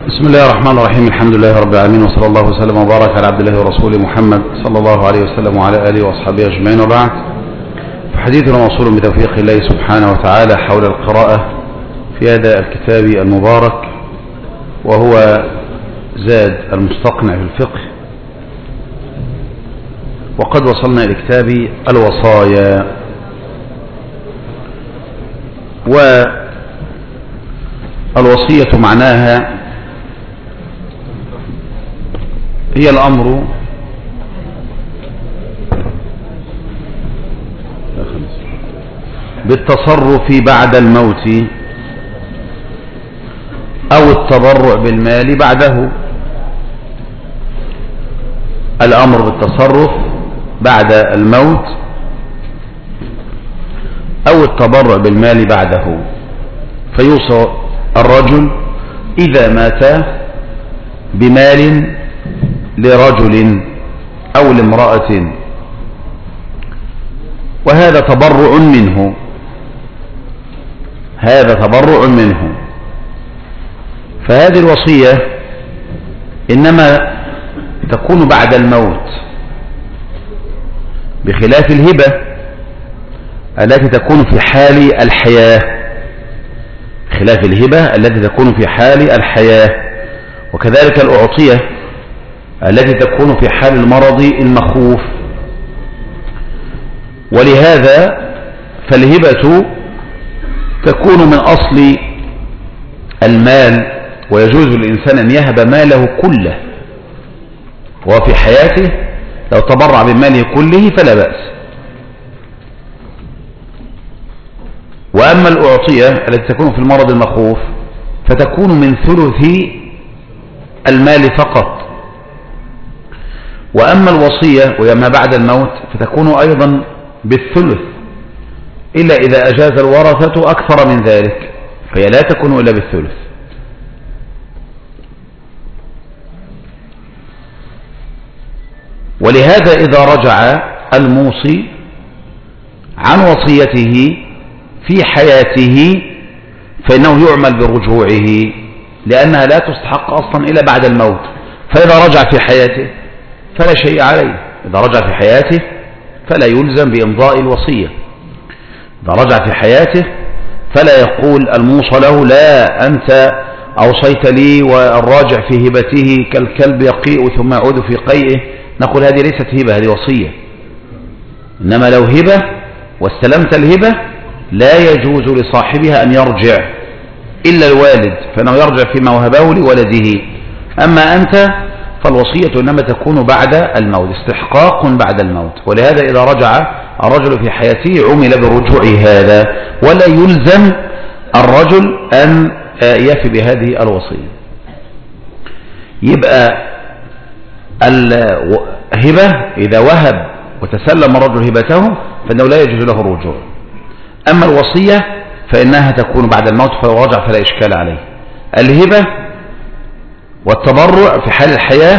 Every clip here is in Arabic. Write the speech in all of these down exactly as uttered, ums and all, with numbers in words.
بسم الله الرحمن الرحيم. الحمد لله رب العالمين، وصلى الله وسلم وبارك على عبد الله ورسوله محمد صلى الله عليه وسلم وعلى آله وأصحابه أجمعين، وبعد. فحديثنا موصول بتوفيق الله سبحانه وتعالى حول القراءة في هذا الكتاب المبارك، وهو زاد المستقنع في الفقه. وقد وصلنا إلى كتاب الوصايا، والوصية معناها هي الأمر بالتصرف بعد الموت أو التبرع بالمال بعده. الأمر بالتصرف بعد الموت أو التبرع بالمال بعده. فيوصى الرجل إذا مات بمال لرجل أو لامرأة، وهذا تبرع منه، هذا تبرع منه. فهذه الوصية إنما تكون بعد الموت، بخلاف الهبة التي تكون في حال الحياة، خلاف الهبة التي تكون في حال الحياة. وكذلك الأعطية التي تكون في حال المرض المخوف. ولهذا فالهبة تكون من أصل المال، ويجوز للإنسان أن يهب ماله كله وفي حياته، لو تبرع بماله كله فلا بأس. وأما الأعطية التي تكون في المرض المخوف فتكون من ثلث المال فقط. وأما الوصية وهي ما بعد الموت فتكون أيضا بالثلث، إلا إذا أجاز الورثة أكثر من ذلك، فهي لا تكون إلا بالثلث. ولهذا إذا رجع الموصي عن وصيته في حياته فإنه يعمل برجوعه، لأنها لا تستحق أصلا إلا بعد الموت. فإذا رجع في حياته فلا شيء عليه، إذا رجع في حياته فلا يلزم بإمضاء الوصية. إذا رجع في حياته فلا يقول الموصى له لا أنت أوصيت لي والراجع في هبته كالكلب يقيء ثم يعود في قيئه، نقول هذه ليست هبة، هذه وصية. إنما لو هبة واستلمت الهبة لا يجوز لصاحبها أن يرجع إلا الوالد، فإنه يرجع فيما وهبه لولده. أما أنت فالوصية إنما تكون بعد الموت، استحقاق بعد الموت. ولهذا إذا رجع الرجل في حياته عمل بالرجوع هذا، ولا يلزم الرجل أن يفي بهذه الوصية. يبقى الهبة إذا وهب وتسلم الرجل هبته فإنه لا يجوز له الرجوع. أما الوصية فإنها تكون بعد الموت، فلو رجع فلا إشكال عليه. الهبة والتبرع في حال الحياة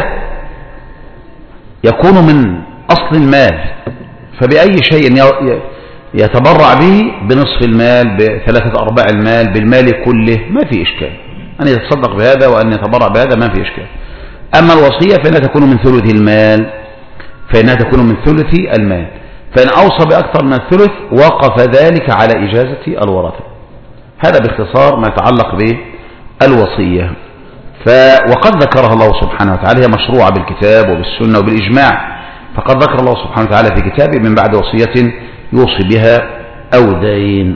يكون من أصل المال، فبأي شيء يتبرع به، بنصف المال، بثلاثة أرباع المال، بالمال كله، ما في إشكال أن يتصدق بهذا وأن يتبرع بهذا، ما في إشكال. أما الوصية فإنها تكون من ثلث المال، فإنها تكون من ثلث المال، فإن أوصى بأكثر من الثلث وقف ذلك على إجازة الورثة. هذا باختصار ما يتعلق بالوصية. ف وقد ذكرها الله سبحانه وتعالى، هي مشروعة بالكتاب وبالسنة وبالإجماع. فقد ذكر الله سبحانه وتعالى في كتابه من بعد وصية يوصي بها أو دين.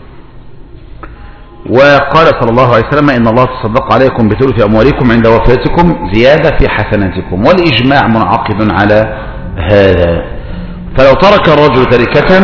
وقال صلى الله عليه وسلم إن الله تصدق عليكم بثلث أموالكم عند وفاتكم زيادة في حسناتكم. والإجماع منعقد على هذا. فلو ترك الرجل تركة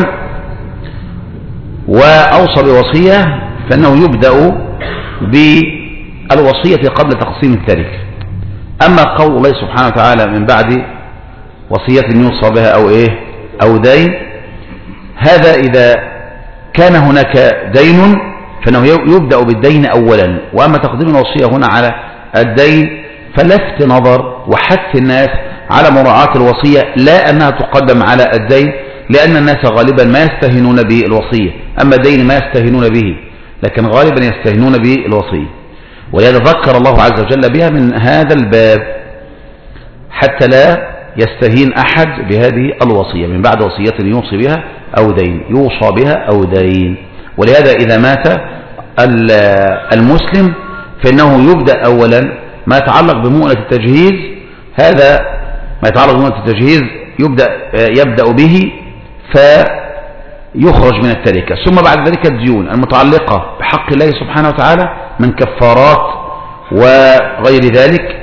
وأوصى بوصية فإنه يبدأ بالوصية قبل تقسيم التركة. أما قول الله سبحانه وتعالى من بعد وصية يوصى بها أو إيه أو دين، هذا إذا كان هناك دين فإنه يبدأ بالدين أولا. وأما تقديم الوصية هنا على الدين فلفت نظر وحث الناس على مراعاة الوصية، لا أنها تقدم على الدين، لأن الناس غالبا ما يستهينون بالوصية. أما الدين ما يستهينون به، لكن غالبا يستهينون بالوصية. ولهذا ذكر الله عز وجل بها من هذا الباب حتى لا يستهين أحد بهذه الوصية من بعد وصية يوصي بها أو دين، يوصى بها أو دين. ولهذا إذا مات المسلم فإنه يبدأ أولا ما يتعلق بمؤنة التجهيز، هذا ما يتعلق بمؤنة التجهيز يبدأ, يبدأ به فيخرج من التركة، ثم بعد ذلك الديون المتعلقة بحق الله سبحانه وتعالى من كفارات وغير ذلك،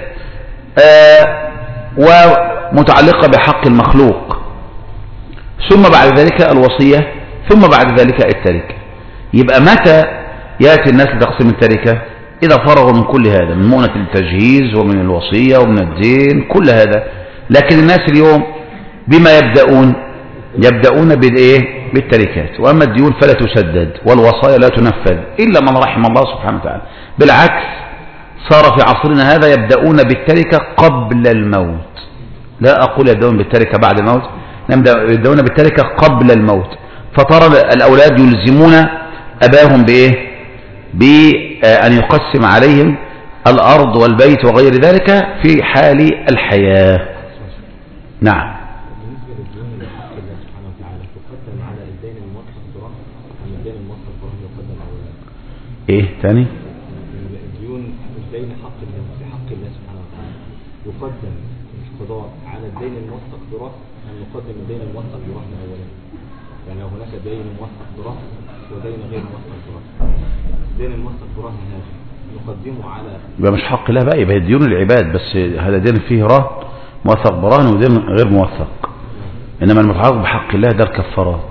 ومتعلقة بحق المخلوق، ثم بعد ذلك الوصية، ثم بعد ذلك التركة. يبقى متى يأتي الناس لتقسيم التركة؟ إذا فرغوا من كل هذا، من مؤنة التجهيز ومن الوصية ومن الدين، كل هذا. لكن الناس اليوم بما يبدأون؟ يبدأون بالإيه؟ بالتركات، وأما الديون فلا تسدد والوصايا لا تنفذ إلا من رحم الله سبحانه وتعالى. بالعكس صار في عصرنا هذا يبدأون بالتركة قبل الموت. لا أقول يبدأون بالتركة بعد الموت، يبدأون بالتركة قبل الموت. فترى الأولاد يلزمون أباهم بإيه؟ بأن يقسم عليهم الأرض والبيت وغير ذلك في حال الحياة. نعم. بالنسبة للديون اللي حق الله سبحانه وتعالى تقدم على الدين الموثق برهن أم الدين الموثق برهن يقدم أولا؟ إيه تاني؟ الديون الدين حق الله في حق الله سبحانه وتعالى يقدم القضاء على الدين الموثق برهن أم يقدم الدين الموثق برهن أولا؟ يعني لو هناك دين موثق برهن ودين غير موثق برهن، الدين الموثق برهن هذا نقدمه على يبقى مش حق الله بقى، يبقى ديون العباد، بس هذا دين فيه رهن موثق برهن ودين غير موثق. إنما المتعلق بحق الله ده الكفارات.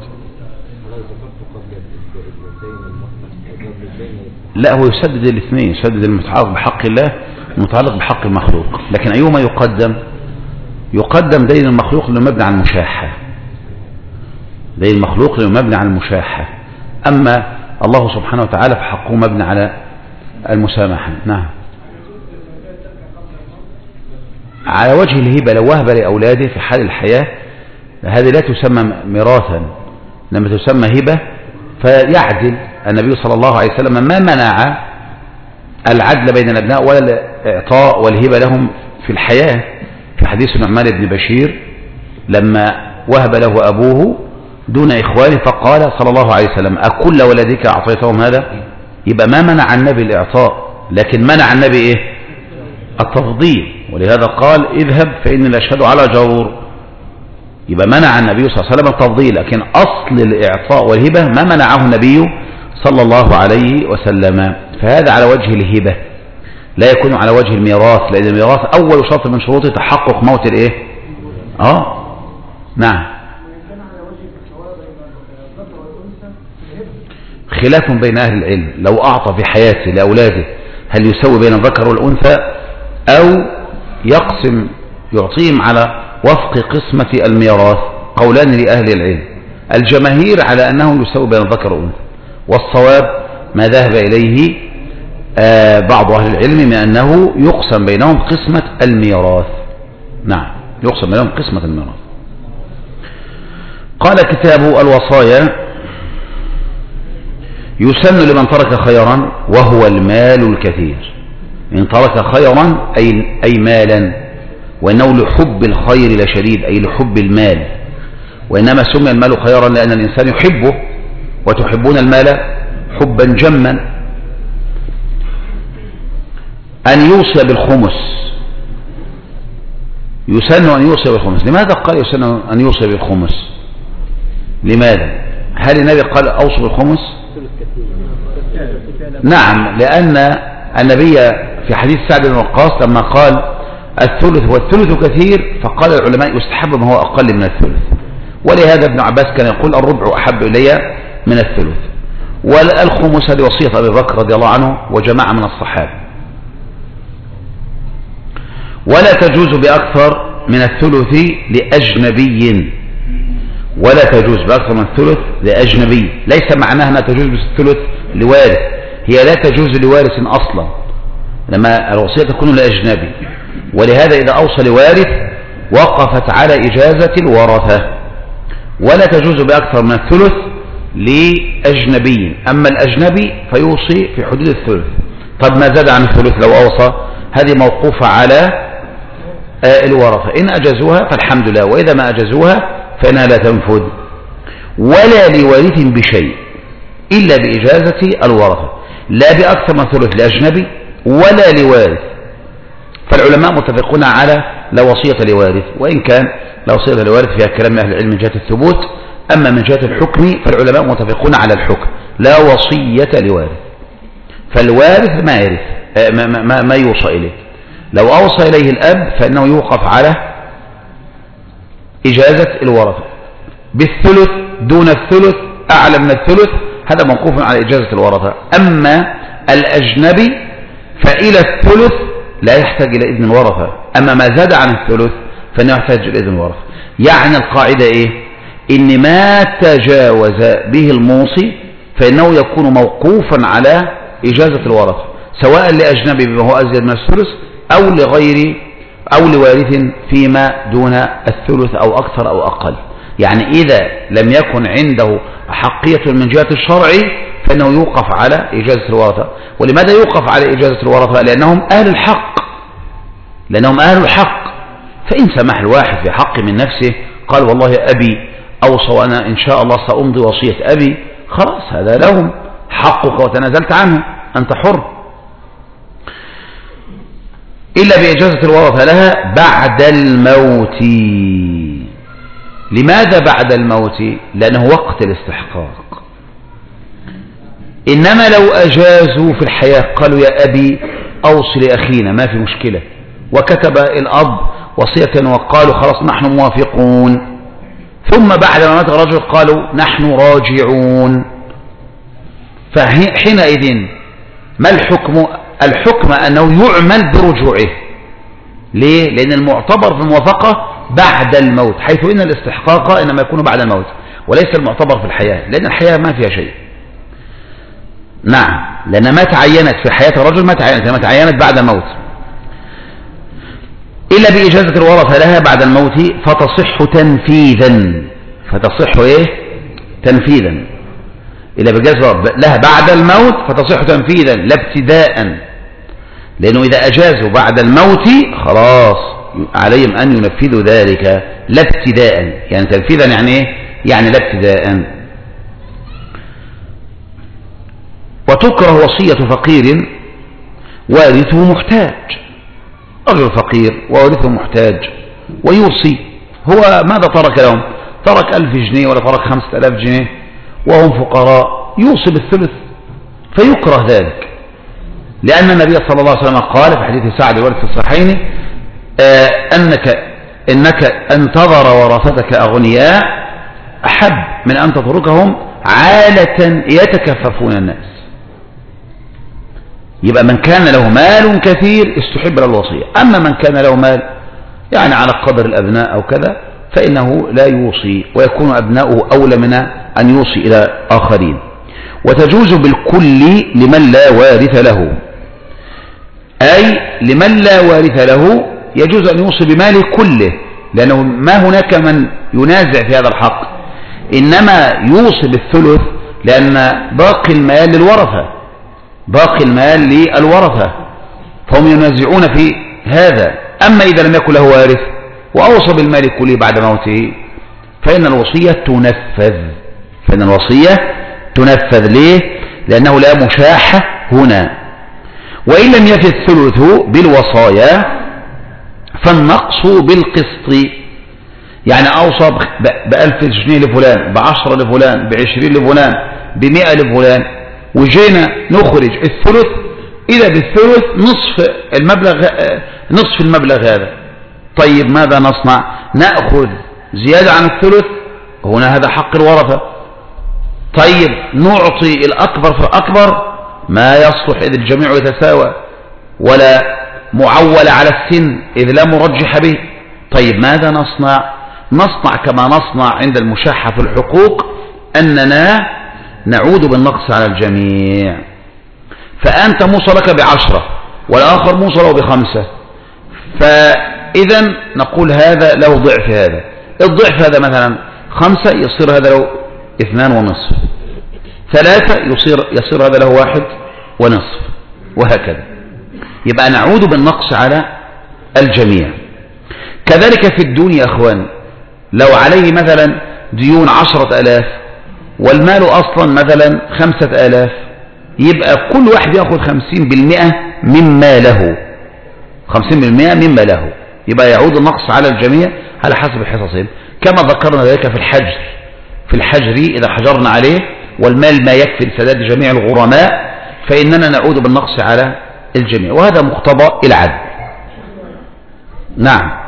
لا هو يسدد الاثنين، يسدد المتعلق بحق الله المتعلق بحق المخلوق. لكن أيهما يقدم؟ يقدم دين المخلوق لأنه مبني على المشاحة، دين المخلوق لأنه مبني على المشاحة. أما الله سبحانه وتعالى فحقه مبني على المسامحة. نعم. على وجه الهبة، لو وهب لأولاده في حال الحياة هذه لا تسمى ميراثا، لما تسمى هبة. فيعدل النبي صلى الله عليه وسلم ما منع العدل بين الأبناء ولا الإعطاء والهبة لهم في الحياة. في حديث النعمان بن بشير لما وهب له أبوه دون إخوانه فقال صلى الله عليه وسلم أكل ولدك أعطيتهم هذا؟ يبقى ما منع النبي الإعطاء، لكن منع النبي إيه؟ التفضيل. ولهذا قال اذهب فإني لا أشهد على جور. يبقى منع النبي صلى الله عليه وسلم التفضيل، لكن أصل الإعطاء والهبة ما منعه النبي صلى الله عليه وسلم. فهذا على وجه الهبة، لا يكون على وجه الميراث، لأن الميراث أول شرط من شروطه تحقق موت الإيه؟ آه نعم. خلاف بين أهل العلم، لو أعطى في حياته لأولاده هل يسوي بين الذكر والأنثى أو يقسم يعطيهم على وفق قسمة الميراث؟ قولان لأهل العلم. الجماهير على أنه يسوي بين الذكر والأنثى، والصواب ما ذهب إليه آه بعض أهل العلم من أنه يقسم بينهم قسمة الميراث. نعم يقسم بينهم قسمة الميراث. قال كتاب الوصايا يسن لمن ترك خيرا وهو المال الكثير. إن ترك خيرا أي, أي مالا، وإنه لحب الخير لشديد أي لحب المال. وإنما سمي المال خيرا لأن الإنسان يحبه، وتحبون المال حبا جما. أن يوصي بالخمس، يسن أن يوصي بالخمس. لماذا قال يسن أن يوصي بالخمس؟ لماذا؟ هل النبي قال أوصي بالخمس؟ نعم، لأن النبي في حديث سعد بن وقاص لما قال الثلث والثلث كثير فقال العلماء يستحب ما هو أقل من الثلث. ولهذا ابن عباس كان يقول الربع أحب إلي من الثلث. والخمس هذه وصية أبي بكر رضي الله عنه وجماعة من الصحابة. ولا تجوز بأكثر من الثلث لأجنبي، ولا تجوز بأكثر من الثلث لأجنبي. ليس معناها أنها تجوز بالثلث لوارث، هي لا تجوز لوارث أصلا لما الوصية تكون لأجنبي. ولهذا إذا أوصى لوارث وقفت على إجازة الورثة. ولا تجوز بأكثر من الثلث لأجنبي. أما الأجنبي فيوصي في حدود الثلث. طب ما زاد عن الثلث لو أوصى، هذه موقوفة على الورثة، إن أجازوها فالحمد لله، وإذا ما أجازوها فإنها لا تنفذ. ولا لوارث بشيء إلا بإجازة الورثة، لا بأكثر من ثلث لأجنبي ولا لوارث. فالعلماء متفقون على لا وصية لوارث، وإن كان لا وصية لوارث فيها كلام أهل العلم من جهة الثبوت، أما من جهة الحكم فالعلماء متفقون على الحكم لا وصية لوارث. فالوارث ما يرث ما, ما, ما يوصى إليه، لو أوصى إليه الأب فإنه يوقف على إجازة الورثة بالثلث دون الثلث أعلى من الثلث، هذا موقوف على إجازة الورثة. أما الأجنبي فإلى الثلث لا يحتاج إلى إذن الورثة، أما ما زاد عن الثلث فإنه يحتاج إلى إذن الورثة. يعني القاعدة إيه؟ إن ما تجاوز به الموصي فإنه يكون موقوفا على إجازة الورثة، سواء لأجنبي بما هو أزيد من الثلث أو لغير أو لوارث فيما دون الثلث أو أكثر أو أقل. يعني إذا لم يكن عنده حقية من جهة الشرع فإنه يوقف على إجازة الورثة. ولماذا يوقف على إجازة الورثة؟ لأنهم أهل الحق، لأنهم أهل الحق. فإن سمح الواحد في حق من نفسه قال والله أبي أوصى وأنا إن شاء الله سأمضي وصية أبي، خلاص هذا لهم حقك وتنازلت عنه، أنت حر. إلا بإجازة الورثة لها بعد الموت. لماذا بعد الموت؟ لأنه وقت الاستحقاق. إنما لو أجازوا في الحياة قالوا يا أبي أوصي لأخينا ما في مشكلة، وكتب الأب وصية وقالوا خلاص نحن موافقون، ثم بعد ما مات الرجل قالوا نحن راجعون، فحينئذ ما الحكم؟ الحكم أنه يعمل برجوعه. ليه؟ لأن المعتبر في الموافقة بعد الموت، حيث إن الاستحقاق إنما يكون بعد الموت وليس المعتبر في الحياة، لأن الحياة ما فيها شيء. نعم، لأن ما تعينت في حياة الرجل ما تعينت، ما تعينت بعد الموت. إلا بإجازة الورثة لها بعد الموت فتصح تنفيذا. فتصح إيه؟ تنفيذا. إلا بإجازة لها بعد الموت فتصح تنفيذا لا ابتداء، لأنه إذا أجازوا بعد الموت خلاص عليهم أن ينفذوا ذلك لا ابتداء. يعني تنفيذا يعني إيه؟ يعني لا ابتداء. وتكره وصية فقير وارثه محتاج. رجل فقير ووارثه محتاج ويوصي، هو ماذا ترك لهم؟ ترك ألف جنيه ولا ترك خمسة ألاف جنيه وهم فقراء، يوصي بالثلث، فيكره ذلك، لأن النبي صلى الله عليه وسلم قال في حديث سعد الورد في الصحيحين آه أنك إنك أن تذر ورثتك أغنياء أحب من أن تتركهم عالة يتكففون الناس. يبقى من كان له مال كثير استحب له الوصية، أما من كان له مال يعني على قدر الأبناء أو كذا فإنه لا يوصي، ويكون أبناؤه أولى من أن يوصي إلى آخرين. وتجوز بالكل لمن لا وارث له، أي لمن لا وارث له يجوز أن يوصي بماله كله، لأنه ما هناك من ينازع في هذا الحق، إنما يوصي بالثلث لأن باقي المال للورثة، باقي المال للورثة فهم ينازعون في هذا. أما إذا لم يكن له وارث وأوصى بالمال كله بعد موته فإن الوصية تنفذ، فإن الوصية تنفذ. ليه؟ لأنه لا مشاحة هنا. وإن لم يفي الثلث بالوصايا فالنقص بالقسط، يعني أوصى بألف جنيه لفلان، بعشرة لفلان، بعشرين لفلان، بمئة لفلان، وجينا نخرج الثلث إذا بالثلث نصف المبلغ، نصف المبلغ هذا. طيب ماذا نصنع؟ نأخذ زيادة عن الثلث، هنا هذا حق الورثة. طيب نعطي الأكبر فالأكبر، ما يصلح إذ الجميع يتساوى، ولا معول على السن إذ لا مرجح به. طيب ماذا نصنع؟ نصنع كما نصنع عند المشاحة في الحقوق، أننا نعود بالنقص على الجميع. فأنت موصى لك بعشرة والآخر موصى له بخمسة، فإذا نقول هذا له ضعف هذا، الضعف هذا مثلا خمسة يصير هذا له اثنان ونصف، ثلاثة يصير, يصير هذا له واحد ونصف. وهكذا. يبقى نعود بالنقص على الجميع. كذلك في الدون يا أخوان، لو عليه مثلا ديون عشرة ألاف والمال أصلا مثلا خمسة ألاف، يبقى كل واحد يأخذ خمسين بالمئة مما له، خمسين بالمئة مما له، يبقى يعود النقص على الجميع على حسب الحصصين، كما ذكرنا ذلك في الحجر. في الحجر إذا حجرنا عليه والمال ما يكفي لسداد جميع الغرماء فإننا نعود بالنقص على الجميع، وهذا مقتضى العدل. نعم.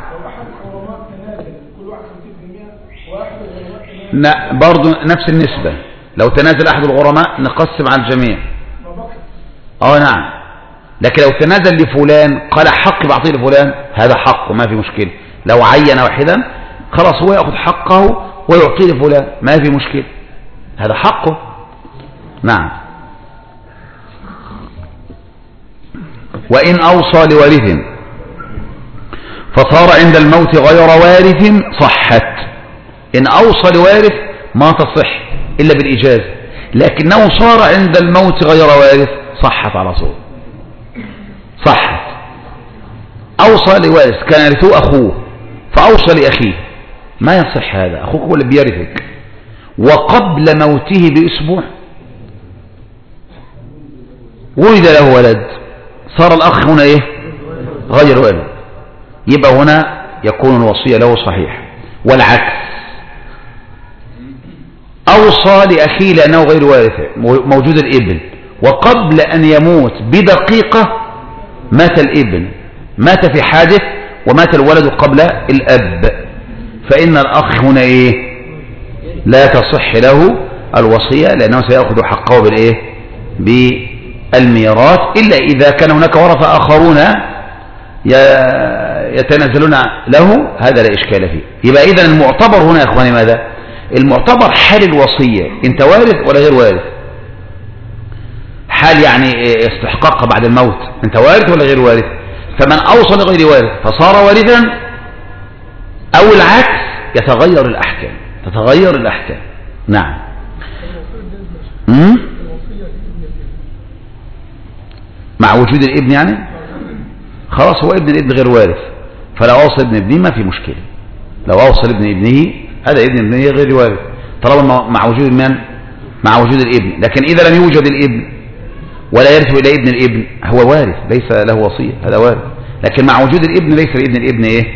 برضو نفس النسبة، لو تنازل أحد الغرماء نقسم على الجميع. اه نعم. لكن لو تنازل لفلان قال حق بعطيه لفلان، هذا حقه ما في مشكلة. لو عين واحدا خلاص هو يأخذ حقه ويعطيه لفلان ما في مشكلة، هذا حقه. نعم. وإن أوصى لوارث فصار عند الموت غير وارث صحت. إن أوصى لوارث ما تصح إلا بالإجازة، لكنه صار عند الموت غير وارث صحت على صوت، صحت. أوصى لوارث كان يرثه أخوه فأوصى لأخيه، ما يصح هذا، أخوك هو اللي بيرثك. وقبل موته بأسبوع ولد له ولد، صار الأخ هنا إيه؟ غير ولد، يبقى هنا يكون الوصية له صحيح. والعكس، أوصى لأخيه لأنه غير وارث موجود الابن، وقبل أن يموت بدقيقة مات الابن، مات في حادث ومات الولد قبل الأب، فإن الأخ هنا إيه؟ لا تصح له الوصية لأنه سيأخذ حقه بالإيه؟ بالميراث، إلا إذا كان هناك ورثة آخرون يتنازلون له، هذا لا إشكال فيه. يبقى إذن المعتبر هنا يا أخواني ماذا؟ المعتبر حال الوصية، أنت وارث ولا غير وارث؟ حال يعني استحقاقها بعد الموت، أنت وارث ولا غير وارث؟ فمن أوصى لغير وارث فصار وارثا أو العكس يتغير الأحكام، تتغير الأحكام. نعم. مع وجود الابن يعني خلاص هو ابن الابن غير وارث، فلو أوصى ابن ابنه ما في مشكلة، لو أوصى ابن ابنه هذا ابن ابنه غير وارث طالما مع وجود من؟ مع وجود الابن. لكن إذا لم يوجد الابن ولا يرث إلى ابن الابن هو وارث ليس له وصية، هذا وارث. لكن مع وجود الابن ليس لابن الابن إيه؟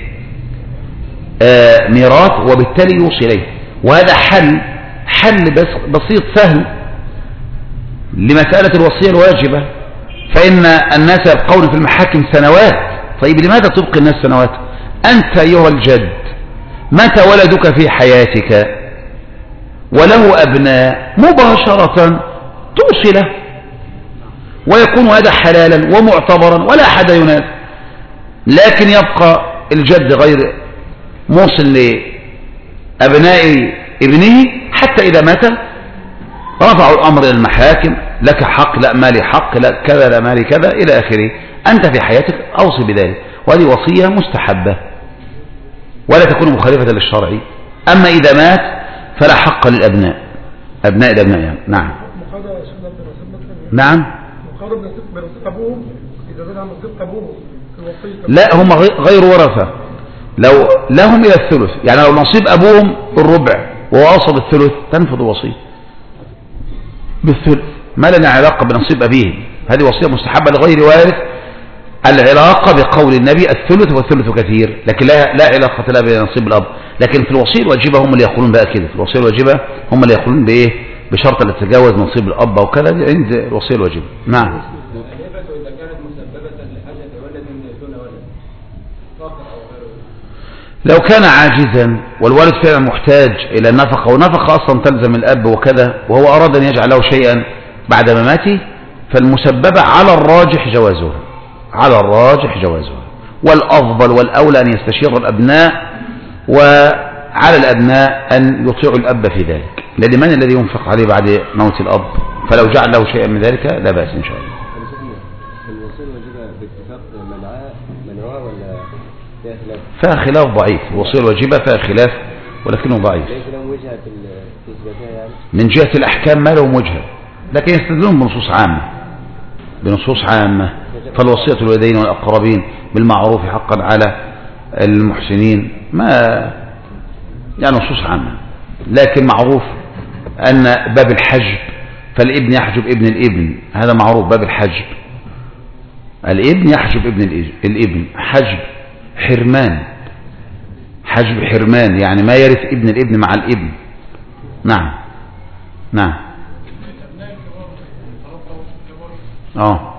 آه ميراث، وبالتالي يوصي إليه. وهذا حل حل بس بسيط سهل لمسألة الوصية الواجبة، فإن الناس يبقون في المحاكم سنوات. طيب لماذا تبقي الناس سنوات؟ أنت أيها الجد مات ولدك في حياتك وله أبناء، مباشرة توصي له ويكون هذا حلالا ومعتبرا ولا أحد ينازع. لكن يبقى الجد غير موصل لأبناء ابنه حتى إذا مات رفعوا الأمر إلى المحاكم، لك حق، لا مالي حق، لا كذا، لا مالي كذا إلى آخره. أنت في حياتك أوصي بذلك، وهذه وصية مستحبة ولا تكون مخالفة للشرع. أما إذا مات فلا حق للأبناء، أبناء الأبناء يعني. نعم. نعم. لا هم غير ورثة، لو لهم إلى الثلث، يعني لو نصيب أبوهم الربع وهو أوصى بالثلث تنفذ وصية بالثلث، ما لنا علاقة بنصيب أبيهم، هذه وصية مستحبة لغير وارث. العلاقة بقول النبي الثلث والثلث كثير، لكن لا لا علاقة لا بنصيب الأب. لكن في الوصية الواجبة هم اللي يقولون بقى كده، في الوصية الواجبة هم اللي يقولون بإيه؟ بشرط لا تتجاوز نصيب الأب أو كذا عند الوصية الواجبة. نعم. لو كان عاجزا والوالد فعلا محتاج إلى النفقة، ونفقة أصلا تلزم الأب وكذا، وهو أراد أن يجعل له شيئا بعد مماته، فالمسببة على الراجح جوازها، على الراجح جوازها، والأفضل والأولى أن يستشير الأبناء، وعلى الأبناء أن يطيعوا الأب في ذلك، لأن من الذي ينفق عليه بعد موت الأب؟ فلو جعل له شيئا من ذلك لا بأس إن شاء الله. فيها خلاف ضعيف، الوصية الواجبة فيها خلاف ولكنه ضعيف. من جهة الأحكام ما لهم وجهة، لكن يستدلون بنصوص عامة. بنصوص عامة. فالوصية الوالدين والأقربين بالمعروف حقا على المحسنين ما يعني نصوص عامة، لكن معروف أن باب الحجب، فالابن يحجب ابن الابن، هذا معروف باب الحجب، الابن يحجب ابن الابن، حجب حرمان، حجب حرمان يعني ما يرث ابن الابن مع الابن. نعم نعم اه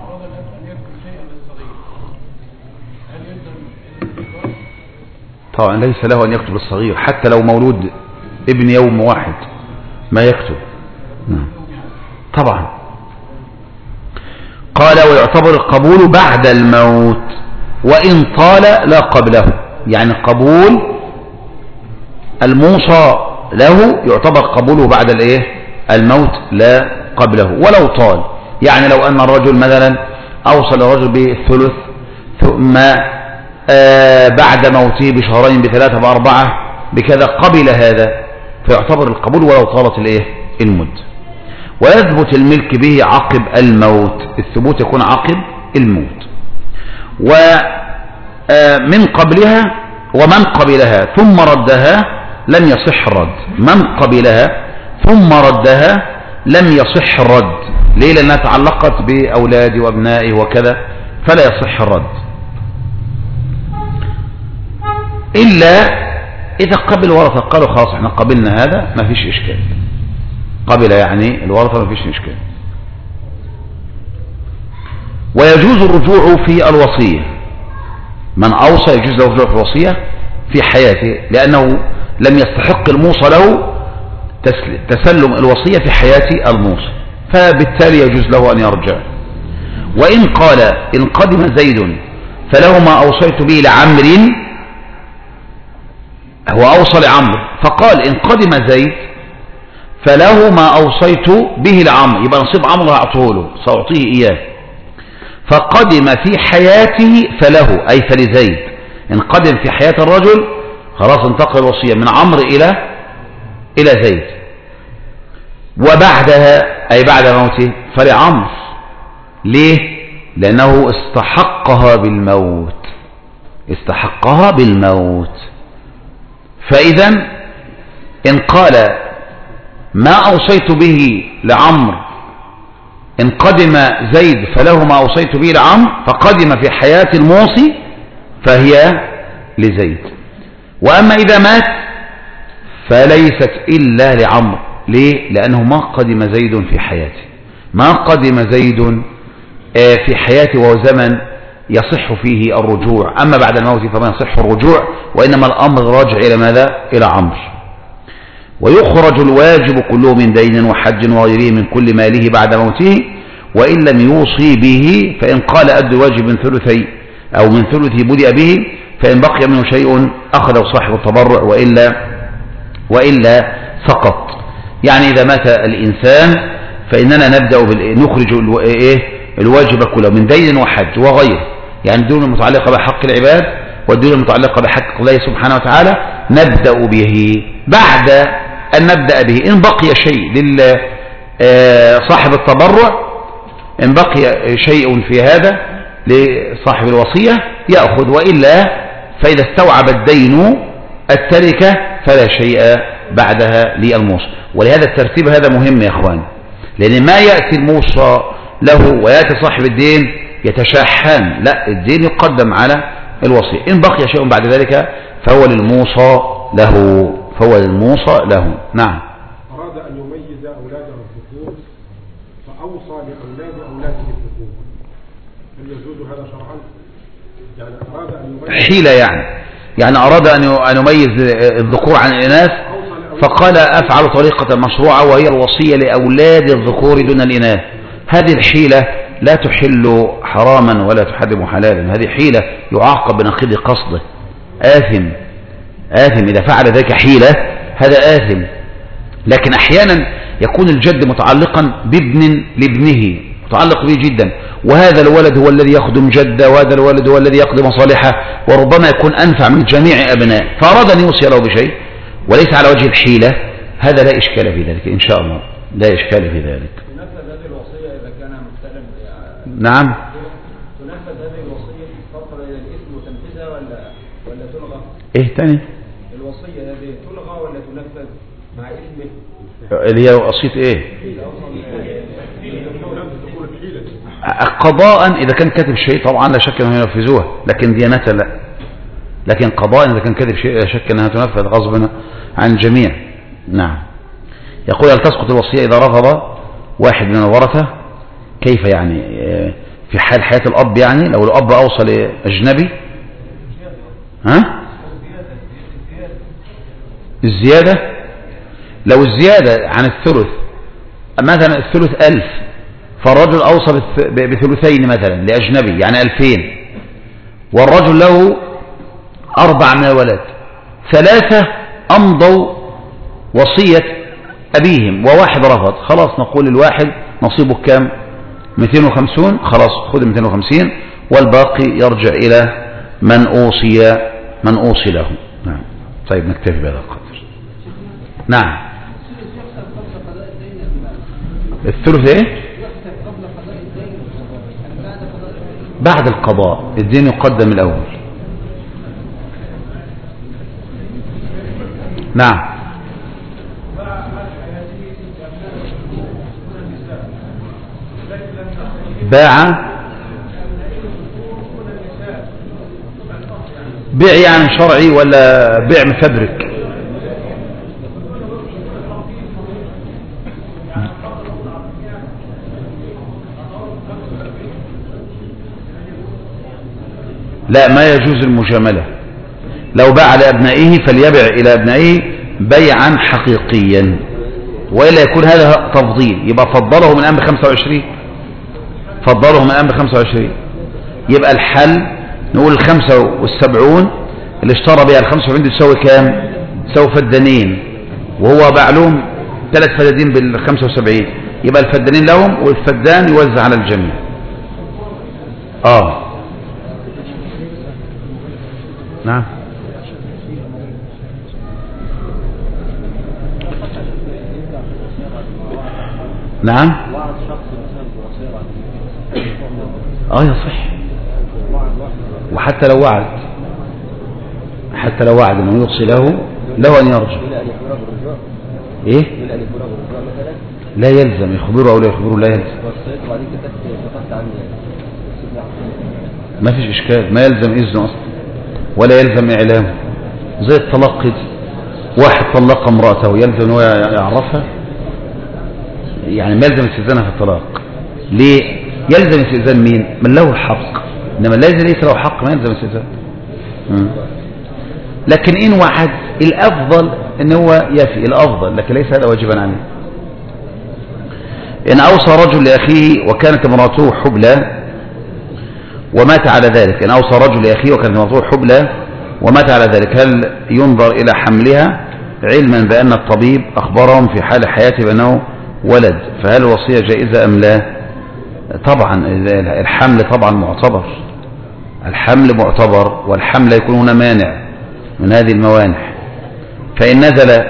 طبعا ليس له أن يكتب الصغير حتى لو مولود ابن يوم واحد ما يكتب. نعم طبعا. قال ويعتبر القبول بعد الموت وإن طال لا قبله، يعني قبول الموصى له يعتبر قبوله بعد الايه الموت لا قبله ولو طال. يعني لو أن الرجل مثلا أوصل الرجل بالثلث ثم آه بعد موته بشهرين بثلاثة بأربعة بكذا قبل هذا، فيعتبر القبول ولو طالت الايه المد. ويثبت الملك به عقب الموت، الثبوت يكون عقب الموت. ومن قبلها ومن قبلها ثم ردها لم يصح الرد، من قبلها ثم ردها لم يصح الرد. ليه؟ لأنها تعلقت بأولاده وأبنائه وكذا فلا يصح الرد إلا إذا قبل ورثة قالوا خلاص احنا قبلنا هذا ما فيش إشكال، قبل يعني الورثة ما فيش إشكال. ويجوز الرجوع في الوصية، من أوصى يجوز له الرجوع في الوصية في حياته لأنه لم يستحق الموصى له تسلم الوصية في حياة الموصى، فبالتالي يجوز له أن يرجع. وإن قال إن قدم زيد فله ما أوصيت به لعمر، هو أوصى لعمر فقال إن قدم زيد فله ما أوصيت به لعمر، يبقى نصيب عمر هأعطيه له سأعطيه إياه. فقدم في حياته فله أي فلزيد، إن قدم في حياة الرجل خلاص انتقل الوصية من عمرو إلى إلى زيد. وبعدها أي بعد موته فلعمر. ليه؟ لأنه استحقها بالموت، استحقها بالموت. فإذا إن قال ما أوصيت به لعمر إن قدم زيد فله ما أوصيت به لعمر، فقدم في حياة الموصي فهي لزيد. وأما إذا مات فليست إلا لعمر. ليه؟ لأنه ما قدم زيد في حياته، ما قدم زيد في حياته وهو زمن يصح فيه الرجوع، أما بعد الموت فما يصح الرجوع، وإنما الأمر راجع إلى ماذا؟ إلى عمرو. ويخرج الواجب كله من دين وحج وغيره من كل ماله بعد موته وإن لم يوصي به، فإن قال أد الواجب من ثلثي أو من ثلثي بدأ به، فإن بقي منه شيء أخذه صاحب التبرع وإلا وإلا سقط. يعني إذا مات الإنسان فإننا نبدأ نخرج الواجب كله من دين وحج وغيره، يعني الدين المتعلقة بحق العباد والدين المتعلقة بحق الله سبحانه وتعالى نبدأ به. بعد أن نبدأ به إن بقي شيء لصاحب التبرع، إن بقي شيء في هذا لصاحب الوصية يأخذ، وإلا فإذا استوعب الدين التركة فلا شيء بعدها للموصى. ولهذا الترتيب هذا مهم يا أخوان، لأن ما يأتي الموصى له ويأتي صاحب الدين يتشاحن، لا، الدين يقدم على الوصية. إن بقي شيء بعد ذلك فهو للموصى له، فهو للموصى له. نعم. أراد أن يميز أولاده الذكور فأوصى لأولاد أولاده الذكور، هل يجوز هذا شرعا؟ يعني أراد أن يميز حيلة، يعني يعني أراد أن يميز الذكور عن الإناث فقال أفعل طريقة مشروعة وهي الوصية لأولاد الذكور دون الإناث. هذه الحيلة لا تحل حراما ولا تحرم حلالا، هذه حيلة يعاقب بنقيض قصده، آثم آثم إذا فعل ذلك حيلة، هذا آثم. لكن أحيانا يكون الجد متعلقا بابن لابنه، متعلق به جدا، وهذا الولد هو الذي يخدم جده، وهذا الولد هو الذي يقضي مصالحه، وربما يكون أنفع من جميع أبنائه، فأراد أن يوصي له بشيء وليس على وجه الحيلة، هذا لا إشكال في ذلك إن شاء الله، لا إشكال في ذلك. نعم. تنفذ هذه الوصية تفضل إلى الاسم وتنفذها ولا ولا تلغى؟ إيه تاني؟ الوصية هذه تلغى ولا تنفذ مع اسمه؟ اللي هي وصية إيه؟ قضاء إذا كان كاتب شيء طبعا لا شك أنه ينفذوها، لكن ديانة لا. لكن قضاء إذا كان كاتب شيء لا شك أنها تنفذ غصبا عن الجميع. نعم. يقول هل تسقط الوصية إذا رفض واحد من الورثة؟ كيف يعني؟ في حال حياة الأب يعني لو الأب أوصى لأجنبي ها؟ الزيادة لو الزيادة عن الثلث مثلا الثلث ألف فالرجل أوصى بثلثين مثلا لأجنبي يعني ألفين، والرجل له أربع من الولد، ثلاثة أمضوا وصية أبيهم وواحد رفض، خلاص نقول الواحد نصيبه كام؟ مئتين وخمسين، خلاص خذ مئتين وخمسين والباقي يرجع إلى من أوصي من أوصي له. نعم. طيب نكتفي بهذا القدر. نعم. الثلث ايه؟ بعد القضاء الدين يقدم الأول. نعم. باع بيع يعني شرعي ولا بيع مفبرك؟ لا ما يجوز المجاملة. لو باع لأبنائه فليبع إلى أبنائه بيعا حقيقيا، وإلا يكون هذا تفضيل، يبقى فضله من الآن بخمسة وعشرين، فضله من الآن بخمسة وعشرين، يبقى الحل نقول الخمسة والسبعون اللي اشترى بها الخمسة وعشرين تساوي كام؟ تساوي فدانين، وهو باع لهم ثلاث فدادين بالخمسة وسبعين، يبقى الفدانين لهم والفدان يوزع على الجميع. اه نعم. نعم. اه يصح، وحتى لو وعد حتى لو وعد انه يوصي له له ان يرجع. ايه؟ لا يلزم يخبره او لا يخبره، لا يلزم، ما فيش اشكال، ما يلزم اذنه اصلا ولا يلزم اعلامه. زي الطلاق كده، واحد طلق امراته يلزم انه يعرفها؟ يعني ما يلزم استئذانها في الطلاق. ليه؟ يلزم استئذان مين؟ من له الحق، انما الذي ليس له حق ما يلزم استئذان. لكن ان وعد الافضل ان هو يفي، الافضل، لكن ليس هذا واجبا عليه. ان اوصى رجل لاخيه وكانت امراته حبلى ومات على ذلك، ان اوصى رجل لاخيه وكانت امراته حبلى ومات على ذلك، هل ينظر الى حملها علما بان الطبيب اخبرهم في حال حياته بانه ولد، فهل الوصية جائزة ام لا؟ طبعا الحمل طبعا معتبر، الحمل معتبر، والحمل يكون هنا مانع من هذه الموانع. فإن نزل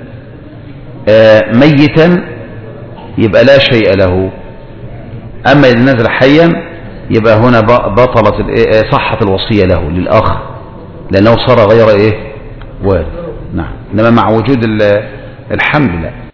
ميتا يبقى لا شيء له، أما إذا نزل حيا يبقى هنا بطلت صحت الوصية له للأخ لأنه صار غير إيه؟ والد. نعم. إنما مع وجود الحمل لا.